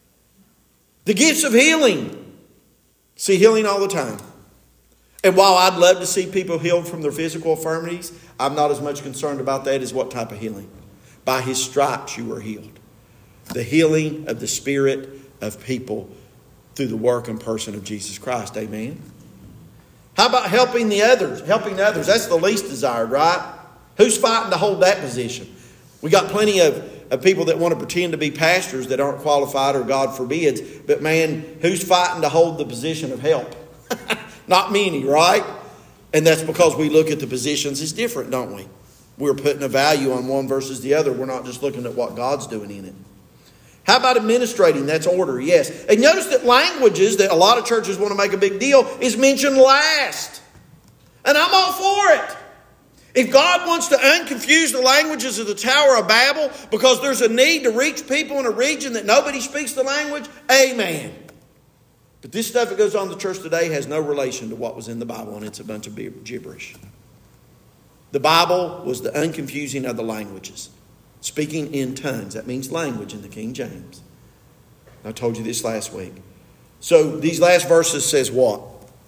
The gifts of healing. See healing all the time. And while I'd love to see people healed from their physical infirmities, I'm not as much concerned about that as what type of healing. By His stripes you were healed. The healing of the spirit of people through the work and person of Jesus Christ. Amen. How about helping the others? Helping others. That's the least desired, right? Who's fighting to hold that position? We got plenty of people that want to pretend to be pastors that aren't qualified, or God forbids. But man, who's fighting to hold the position of help? Not many, right? And that's because we look at the positions as different, don't we? We're putting a value on one versus the other. We're not just looking at what God's doing in it. How about administrating? That's order, yes. And notice that languages that a lot of churches want to make a big deal is mentioned last. And I'm all for it. If God wants to unconfuse the languages of the Tower of Babel because there's a need to reach people in a region that nobody speaks the language, amen. But this stuff that goes on in the church today has no relation to what was in the Bible, and it's a bunch of gibberish. The Bible was the unconfusing of the languages. Speaking in tongues. That means language in the King James. I told you this last week. So these last verses says what?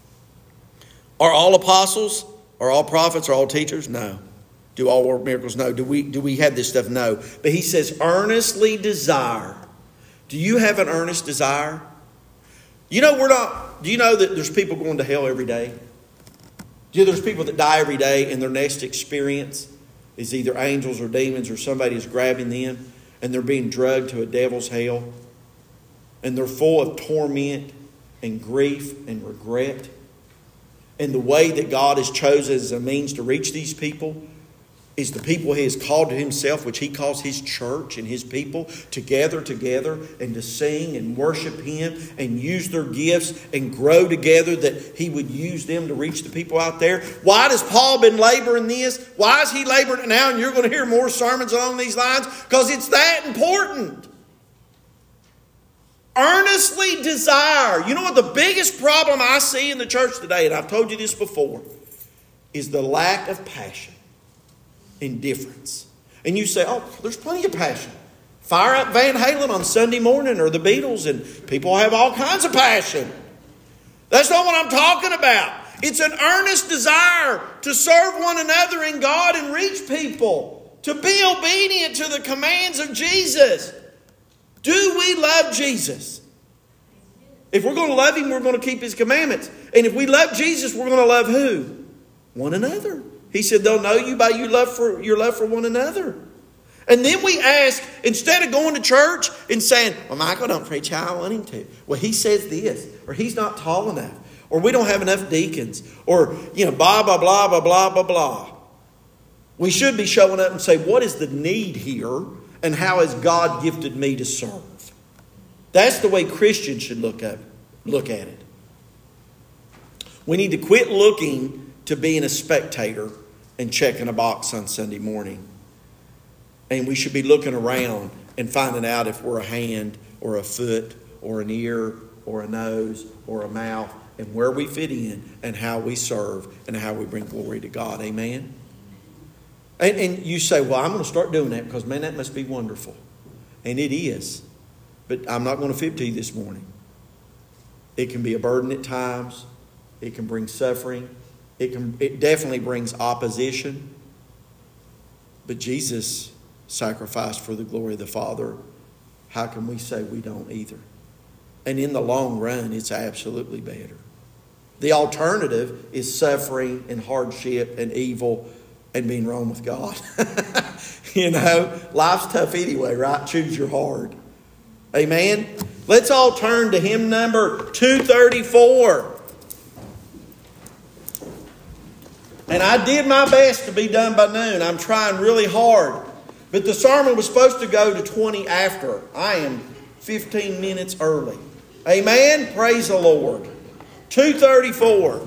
Are all apostles? Are all prophets? Are all teachers? No. Do all work miracles? No. Do we have this stuff? No. But he says earnestly desire. Do you have an earnest desire? Do you know that there's people going to hell every day? Do you know there's people that die every day and their next experience is either angels or demons or somebody is grabbing them and they're being drugged to a devil's hell and they're full of torment and grief and regret. And the way that God has chosen as a means to reach these people is the people He has called to Himself, which He calls His church and His people, to gather together and to sing and worship Him and use their gifts and grow together, that He would use them to reach the people out there. Why does Paul been laboring this? Why is he laboring it now? And you're going to hear more sermons along these lines, because it's that important. Earnestly desire. You know what the biggest problem I see in the church today, and I've told you this before, is the lack of passion. Indifference. And you say, oh, there's plenty of passion. Fire up Van Halen on Sunday morning, or the Beatles, and people have all kinds of passion. That's not what I'm talking about. It's an earnest desire to serve one another in God and reach people, to be obedient to the commands of Jesus. Do we love Jesus? If we're going to love Him, we're going to keep His commandments. And if we love Jesus, we're going to love who? One another. He said they'll know you by your love for one another. And then we ask, instead of going to church and saying, well, Michael don't preach how I want him to. Well, he says this, or he's not tall enough, or we don't have enough deacons, or, blah, blah, blah, blah, blah, blah, blah. We should be showing up and say, what is the need here, and how has God gifted me to serve? That's the way Christians should look at it. We need to quit looking to being a spectator and checking a box on Sunday morning. And we should be looking around and finding out if we're a hand or a foot or an ear or a nose or a mouth, and where we fit in and how we serve and how we bring glory to God. Amen? And you say, well, I'm going to start doing that because, man, that must be wonderful. And it is. But I'm not going to fib to you this morning. It can be a burden at times. It can bring suffering. It definitely brings opposition. But Jesus sacrificed for the glory of the Father. How can we say we don't either? And in the long run, it's absolutely better. The alternative is suffering and hardship and evil and being wrong with God. Life's tough anyway, right? Choose your hard. Amen? Let's all turn to hymn number 234. And I did my best to be done by noon. I'm trying really hard. But the sermon was supposed to go to 20 after. I am 15 minutes early. Amen? Praise the Lord. 234.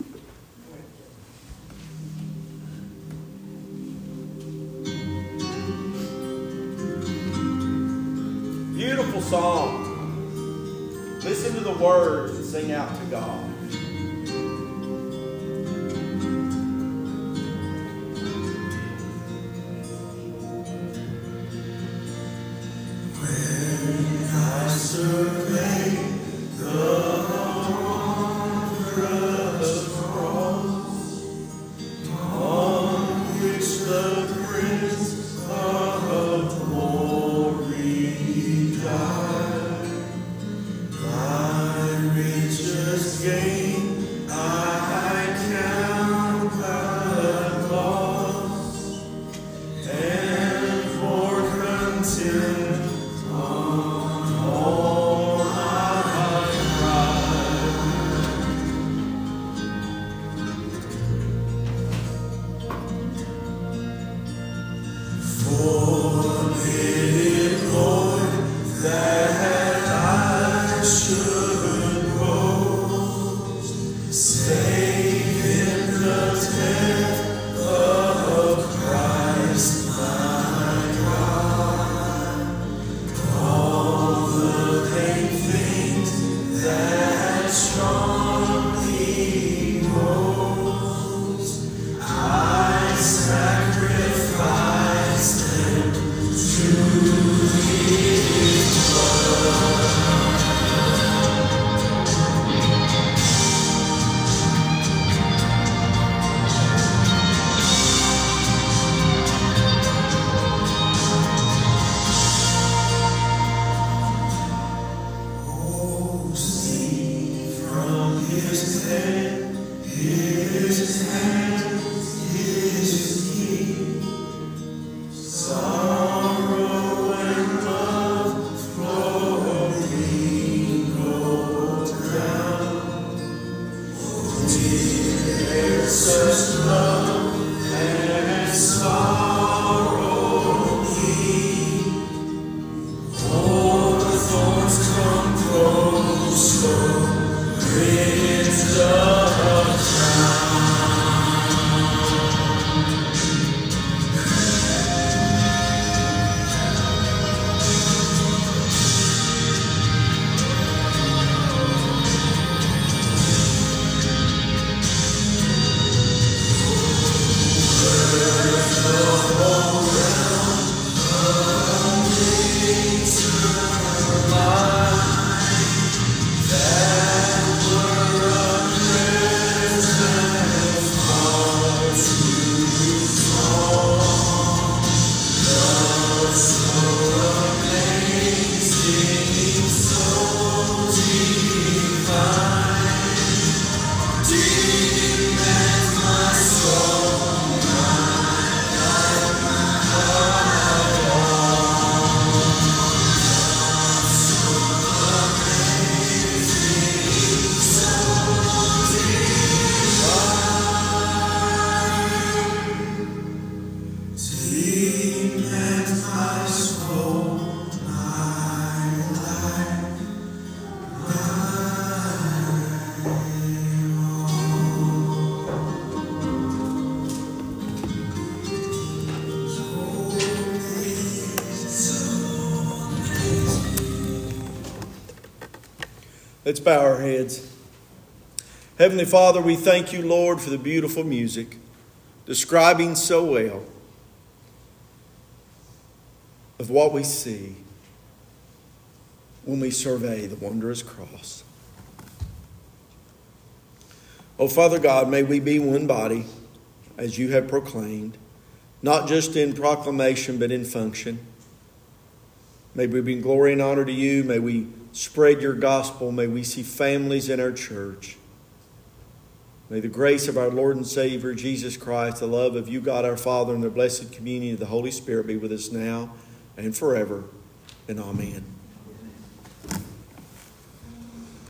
Beautiful song. Listen to the words and sing out to God. Let's bow our heads. Heavenly Father, we thank you, Lord, for the beautiful music, describing so well of what we see when we survey the wondrous cross. Oh, Father God, may we be one body, as you have proclaimed, not just in proclamation, but in function. May we bring glory and honor to you. May we spread your gospel. May we see families in our church. May the grace of our Lord and Savior, Jesus Christ, the love of you, God our Father, and the blessed communion of the Holy Spirit be with us now and forever. And amen.